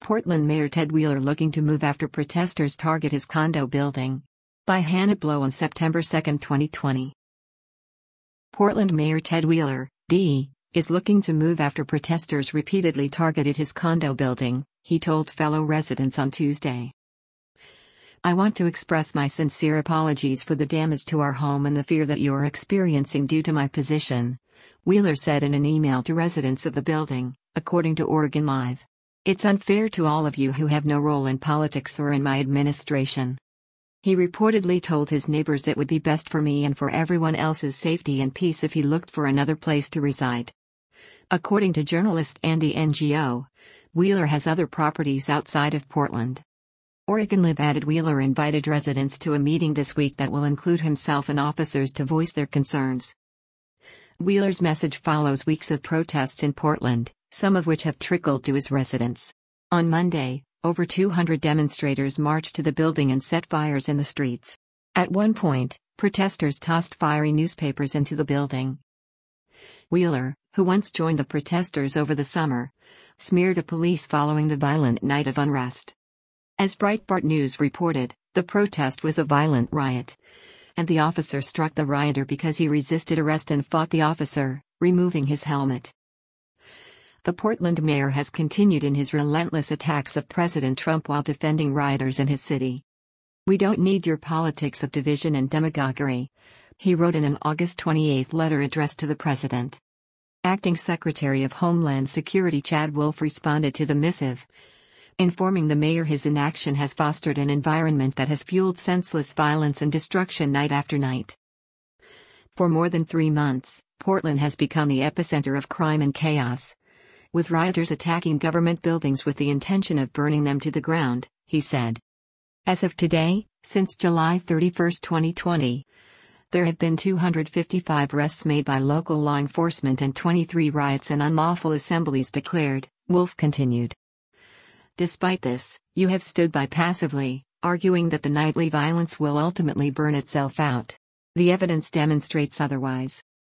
Portland Mayor Ted Wheeler looking to move after protesters target his condo building. By Hannah Blow on September 2, 2020. Portland Mayor Ted Wheeler, D., is looking to move after protesters repeatedly targeted his condo building, he told fellow residents on Tuesday. "I want to express my sincere apologies for the damage to our home and the fear that you are experiencing due to my position," Wheeler said in an email to residents of the building, according to Oregon Live. "It's unfair to all of you who have no role in politics or in my administration." He reportedly told his neighbors it would be best for me and for everyone else's safety and peace if he looked for another place to reside. According to journalist Andy Ngo, Wheeler has other properties outside of Portland. Oregon Live added Wheeler invited residents to a meeting this week that will include himself and officers to voice their concerns. Wheeler's message follows weeks of protests in Portland, some of which have trickled to his residents. On Monday, over 200 demonstrators marched to the building and set fires in the streets. At one point, protesters tossed fiery newspapers into the building. Wheeler, who once joined the protesters over the summer, smeared at police following the violent night of unrest. As Breitbart News reported, the protest was a violent riot, and the officer struck the rioter because he resisted arrest and fought the officer, removing his helmet. The Portland mayor has continued in his relentless attacks of President Trump while defending rioters in his city. "We don't need your politics of division and demagoguery," he wrote in an August 28 letter addressed to the president. Acting Secretary of Homeland Security Chad Wolf responded to the missive, informing the mayor his inaction has fostered an environment that has fueled senseless violence and destruction night after night. For more than 3 months, Portland has become the epicenter of crime and chaos, with rioters attacking government buildings with the intention of burning them to the ground, he said. As of today, since July 31, 2020, there have been 255 arrests made by local law enforcement and 23 riots and unlawful assemblies declared, Wolf continued. Despite this, you have stood by passively, arguing that the nightly violence will ultimately burn itself out. The evidence demonstrates otherwise.